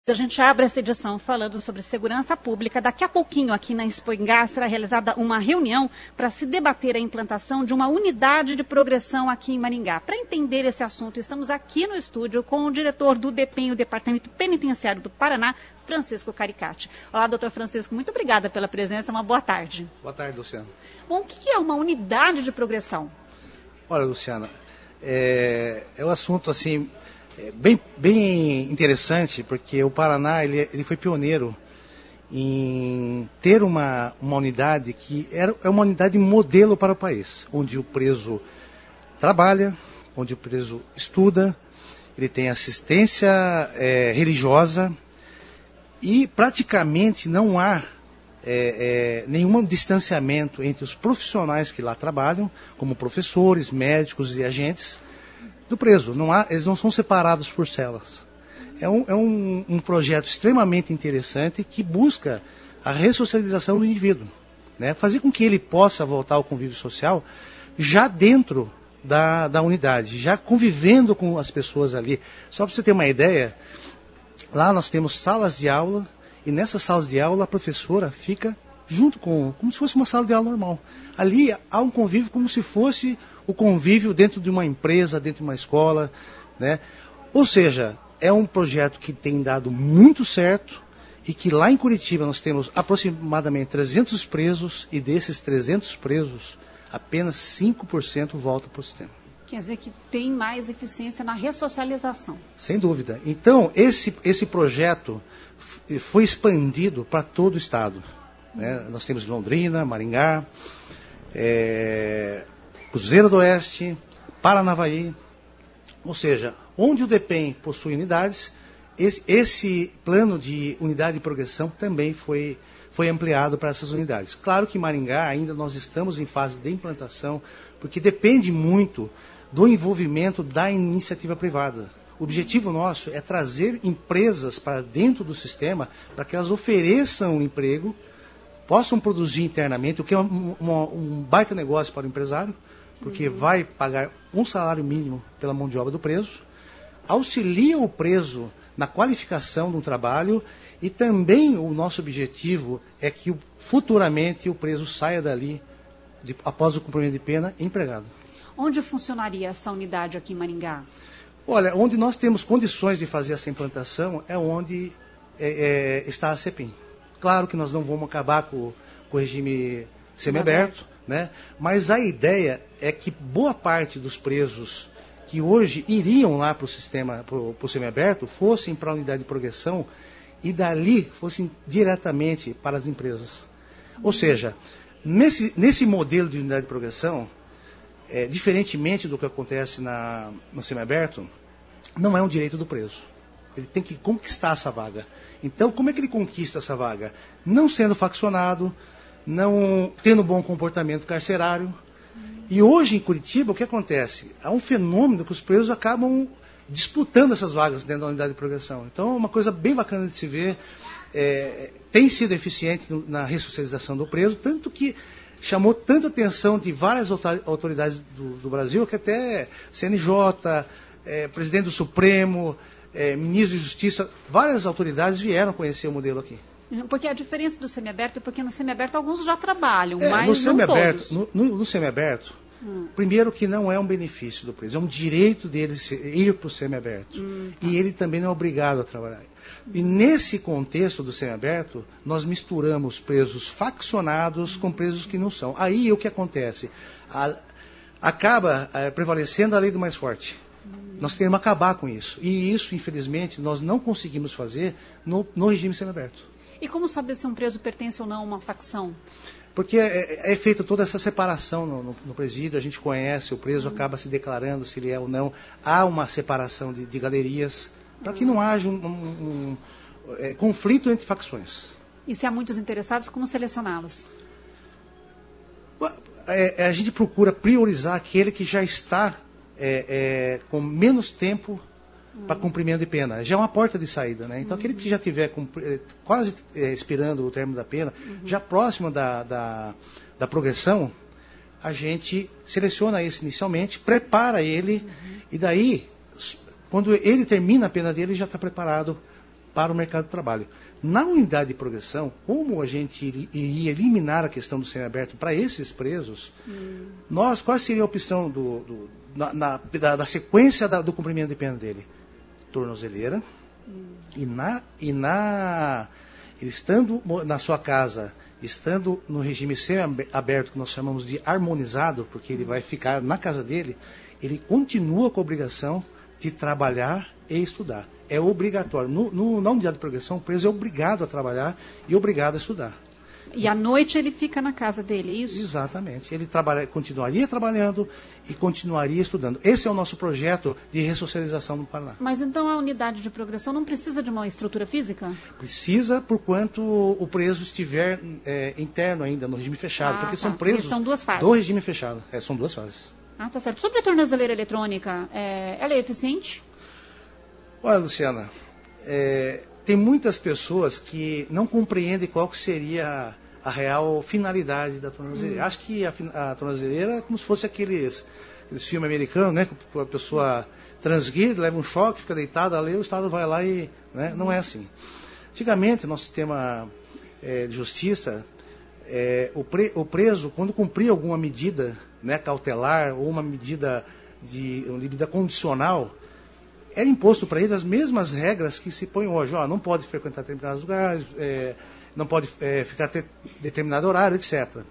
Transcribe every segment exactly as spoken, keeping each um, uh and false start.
A gente abre essa edição falando sobre segurança pública. Daqui a pouquinho, aqui na Expo Ingá, será realizada uma reunião para se debater a implantação de uma unidade de progressão aqui em Maringá. Para entender esse assunto, estamos aqui no estúdio com o diretor do DEPEN, o Departamento Penitenciário do Paraná, Francisco Caricati. Olá, doutor Francisco, muito obrigada pela presença, uma boa tarde. Boa tarde, Luciana. Bom, o que é uma unidade de progressão? Olha, Luciana, é, é um assunto assim... É bem, bem interessante, porque o Paraná ele, ele foi pioneiro em ter uma, uma unidade que era, é uma unidade modelo para o país, onde o preso trabalha, onde o preso estuda, ele tem assistência é, religiosa e praticamente não há é, é, nenhum distanciamento entre os profissionais que lá trabalham, como professores, médicos e agentes, do preso. Não há, eles não são separados por celas. É, um, é um, um projeto extremamente interessante que busca a ressocialização do indivíduo, né? Fazer com que ele possa voltar ao convívio social já dentro da, da unidade, já convivendo com as pessoas ali. Só para você ter uma ideia, lá nós temos salas de aula e nessas salas de aula a professora fica junto com, como se fosse uma sala de aula normal. Ali há um convívio como se fosse o convívio dentro de uma empresa, dentro de uma escola, né? Ou seja, é um projeto que tem dado muito certo e que lá em Curitiba nós temos aproximadamente trezentos presos e desses trezentos presos, apenas cinco por cento volta para o sistema. Quer dizer que tem mais eficiência na ressocialização. Sem dúvida. Então, esse, esse projeto foi expandido para todo o estado, né? Nós temos Londrina, Maringá, é... Cruzeiro do Oeste, Paranavaí, ou seja, onde o DEPEN possui unidades, esse, esse plano de unidade de progressão também foi, foi ampliado para essas unidades. Claro que em Maringá ainda nós estamos em fase de implantação, porque depende muito do envolvimento da iniciativa privada. O objetivo nosso é trazer empresas para dentro do sistema, para que elas ofereçam emprego, possam produzir internamente, o que é um, um, um baita negócio para o empresário, porque uhum. vai pagar um salário mínimo pela mão de obra do preso, auxilia o preso na qualificação do trabalho e também o nosso objetivo é que futuramente o preso saia dali, de, após o cumprimento de pena, empregado. Onde funcionaria essa unidade aqui em Maringá? Olha, onde nós temos condições de fazer essa implantação é onde é, é, está a CEPIM. Claro que nós não vamos acabar com, com o regime semiaberto, né? Mas a ideia é que boa parte dos presos que hoje iriam lá para o sistema, para o semiaberto, fossem para a unidade de progressão e dali fossem diretamente para as empresas. Ou seja, nesse, nesse modelo de unidade de progressão, é, diferentemente do que acontece na, no semiaberto, não é um direito do preso. Ele tem que conquistar essa vaga. Então, como é que ele conquista essa vaga? Não sendo faccionado, não tendo bom comportamento carcerário. E hoje em Curitiba, o que acontece? Há um fenômeno que os presos acabam disputando essas vagas dentro da unidade de progressão. Então é uma coisa bem bacana de se ver. É, tem sido eficiente no, na ressocialização do preso, tanto que chamou tanta atenção de várias autoridades do, do Brasil, que até C N J, é, presidente do Supremo, é, ministro de Justiça, várias autoridades vieram conhecer o modelo aqui. Porque a diferença do semiaberto é porque no semiaberto alguns já trabalham, é, mas no não semiaberto, todos. No, no, no semiaberto, hum. primeiro que não é um benefício do preso, é um direito dele ir para o semiaberto. Hum, tá. E ele também não é obrigado a trabalhar. Hum. E nesse contexto do semiaberto, nós misturamos presos faccionados hum. com presos que não são. Aí o que acontece? A, acaba é, prevalecendo a lei do mais forte. Hum. Nós queremos acabar com isso. E isso, infelizmente, nós não conseguimos fazer no, no regime semiaberto. E como saber se um preso pertence ou não a uma facção? Porque é, é feita toda essa separação no, no, no presídio, a gente conhece, o preso uhum. acaba se declarando se ele é ou não. Há uma separação de, de galerias, para uhum. que não haja um, um, um é, conflito entre facções. E se há muitos interessados, como selecioná-los? É, a gente procura priorizar aquele que já está é, é, com menos tempo para cumprimento de pena. Já é uma porta de saída, né? Então, uhum. aquele que já estiver quase é, expirando o término da pena, uhum. já próximo da, da, da progressão, a gente seleciona esse inicialmente, prepara ele, uhum. e daí, quando ele termina a pena dele, já está preparado para o mercado de trabalho. Na unidade de progressão, como a gente iria eliminar a questão do semiaberto para esses presos, hum. nós, qual seria a opção do, do, na, na, da, da sequência da, do cumprimento de pena dele? Tornozeleira, hum. e, na, e na, estando na sua casa, estando no regime semiaberto, que nós chamamos de harmonizado, porque ele vai ficar na casa dele, ele continua com a obrigação de trabalhar e estudar. É obrigatório. No, no, na unidade de progressão, o preso é obrigado a trabalhar e obrigado a estudar. E à noite ele fica na casa dele, é isso? Exatamente. Ele trabalha, continuaria trabalhando e continuaria estudando. Esse é o nosso projeto de ressocialização no Paraná. Mas então a unidade de progressão não precisa de uma estrutura física? Precisa, por quanto o preso estiver é, interno ainda, no regime fechado. Ah, porque tá. São presos são duas fases. Do regime fechado. É, são duas fases. Ah, tá certo. Sobre a tornozeleira eletrônica, é, ela é eficiente? Olha, Luciana, é, tem muitas pessoas que não compreendem qual que seria a, a real finalidade da tornozeleira. Hum. Acho que a, a tornozeleira é como se fosse aqueles, aqueles filmes americanos, né? Que a pessoa transgride, leva um choque, fica deitada ali, o Estado vai lá e... Né, não é assim. Antigamente, nosso sistema é, de justiça, é, o, pre, o preso, quando cumpria alguma medida, né, cautelar ou uma medida de uma medida condicional, era imposto para ele as mesmas regras que se põem hoje. Ó, não pode frequentar determinados lugares, é, não pode é, ficar até determinado horário, etcétera.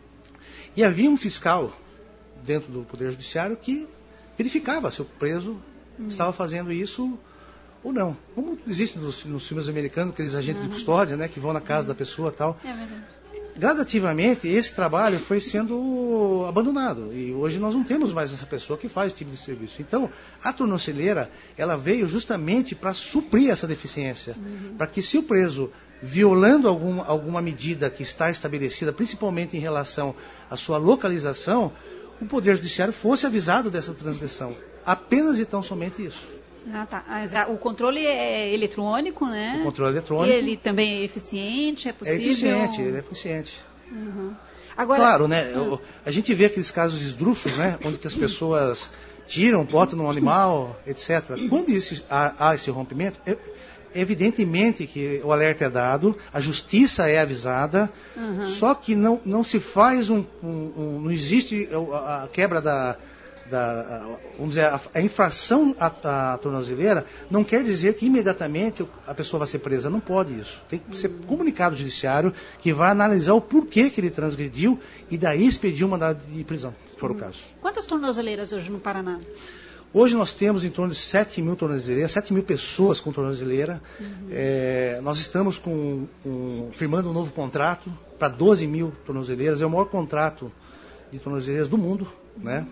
E havia um fiscal dentro do Poder Judiciário que verificava se o preso hum. estava fazendo isso ou não. Como existe nos, nos filmes americanos, aqueles agentes uhum. de custódia, né, que vão na casa uhum. da pessoa e tal. É verdade. Gradativamente, esse trabalho foi sendo abandonado. E hoje nós não temos mais essa pessoa que faz esse tipo de serviço. Então, a tornozeleira, ela veio justamente para suprir essa deficiência. Uhum. Para que se o preso, violando algum, alguma medida que está estabelecida, principalmente em relação à sua localização, o Poder Judiciário fosse avisado dessa transgressão. Apenas e tão somente isso. Ah, tá. O controle é eletrônico, né? O controle eletrônico. E ele também é eficiente, é possível? É eficiente, ele é eficiente. Uhum. Agora, claro, né? Hum. A gente vê aqueles casos esdrúxulos, né? Onde que as pessoas tiram, botam no animal, etcétera. Quando isso, há, há esse rompimento, é, evidentemente que o alerta é dado, a justiça é avisada, uhum. só que não, não se faz um, um, um... não existe a, a quebra da... Da, vamos dizer, a, a infração à, à tornozeleira não quer dizer que imediatamente a pessoa vai ser presa. Não pode isso. Tem que ser comunicado ao judiciário que vai analisar o porquê que ele transgrediu e daí expedir um mandado de prisão, se for o caso. Quantas tornozeleiras hoje no Paraná? Hoje nós temos em torno de sete mil tornozeleiras, sete mil pessoas com tornozeleira. Uhum. É, nós estamos com, um, firmando um novo contrato para doze mil tornozeleiras. É o maior contrato de tornozeleiras do mundo, uhum. né?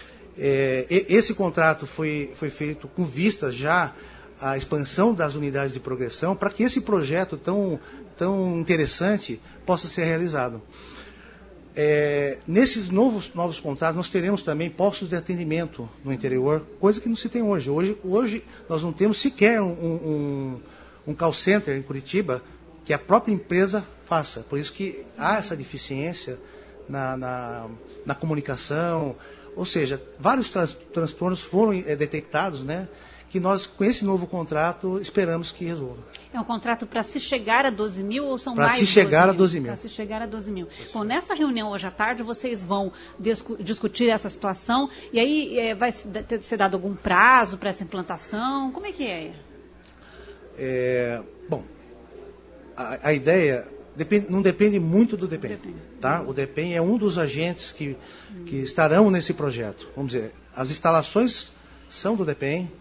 É, esse contrato foi, foi feito com vista já à expansão das unidades de progressão, para que esse projeto tão, tão interessante possa ser realizado. É, nesses novos, novos contratos, nós teremos também postos de atendimento no interior, coisa que não se tem hoje. Hoje, hoje nós não temos sequer um, um, um call center em Curitiba que a própria empresa faça. Por isso que há essa deficiência na, na, na comunicação. Ou seja, vários trans, transtornos foram é, detectados, né, que nós, com esse novo contrato, esperamos que resolva. É um contrato para se chegar a doze mil ou são pra mais se de chegar a doze mil? Para se chegar a doze mil. Bom, nessa reunião hoje à tarde, vocês vão discu discutir essa situação e aí é, vai ser dado algum prazo para essa implantação? Como é que é? é bom, a, a ideia... Depende, não depende muito do DEPEN, depende. Tá? O DEPEN é um dos agentes que, que estarão nesse projeto. Vamos dizer, as instalações são do DEPEN,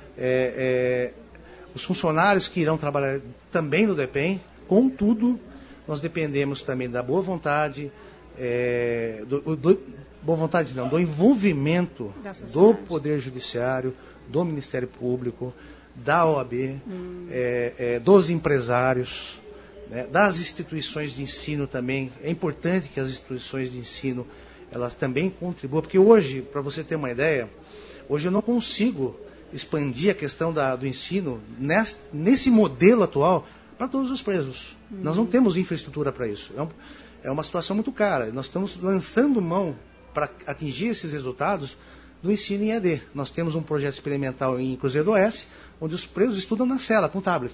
é, é, os funcionários que irão trabalhar também no DEPEN, contudo, nós dependemos também da boa vontade, é, do, do, boa vontade não, do envolvimento do Poder Judiciário, do Ministério Público, da O A B, hum. é, é, dos empresários, né, das instituições de ensino também. É importante que as instituições de ensino elas também contribuam, porque hoje, para você ter uma ideia, hoje eu não consigo expandir a questão da, do ensino nesse, nesse modelo atual para todos os presos. Uhum. Nós não temos infraestrutura para isso. É, um, é uma situação muito cara. Nós estamos lançando mão para atingir esses resultados do ensino em E A D. Nós temos um projeto experimental em Cruzeiro do Oeste, onde os presos estudam na cela, com tablet.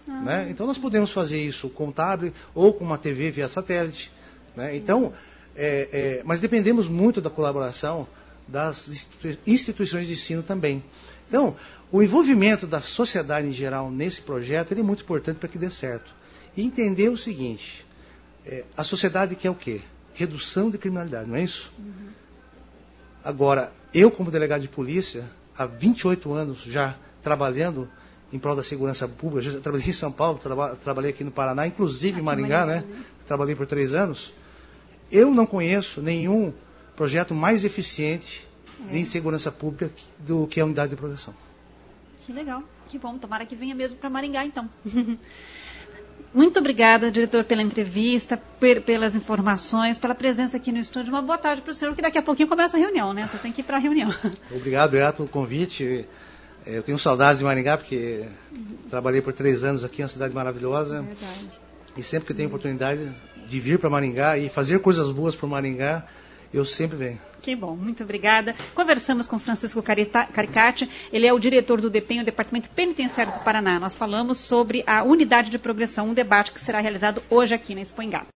Ah. Né? Então nós podemos fazer isso com tablet ou com uma T V via satélite. Né? Então, é, é, mas dependemos muito da colaboração das instituições de ensino também. Então, o envolvimento da sociedade em geral nesse projeto ele é muito importante para que dê certo. E entender o seguinte, é, a sociedade quer o quê? Redução de criminalidade, não é isso? Uhum. Agora, eu como delegado de polícia, há vinte e oito anos já trabalhando em prol da segurança pública, já trabalhei em São Paulo, traba, trabalhei aqui no Paraná, inclusive em Maringá, né? Trabalhei por três anos. Eu não conheço nenhum projeto mais eficiente é. em segurança pública do que a unidade de proteção. Que legal, que bom. Tomara que venha mesmo para Maringá, então. Muito obrigada, diretor, pela entrevista, per, pelas informações, pela presença aqui no estúdio. Uma boa tarde para o senhor, que daqui a pouquinho começa a reunião, né? Só tem que ir para a reunião. Obrigado, obrigado pelo convite. Eu tenho saudades de Maringá, porque uhum. trabalhei por três anos aqui, uma cidade maravilhosa. Verdade. E sempre que tenho uhum. oportunidade de vir para Maringá e fazer coisas boas para Maringá, eu sempre venho. Que bom, muito obrigada. Conversamos com Francisco Caricati, ele é o diretor do DEPEN, o Departamento Penitenciário do Paraná. Nós falamos sobre a unidade de progressão, um debate que será realizado hoje aqui na Expo Engá.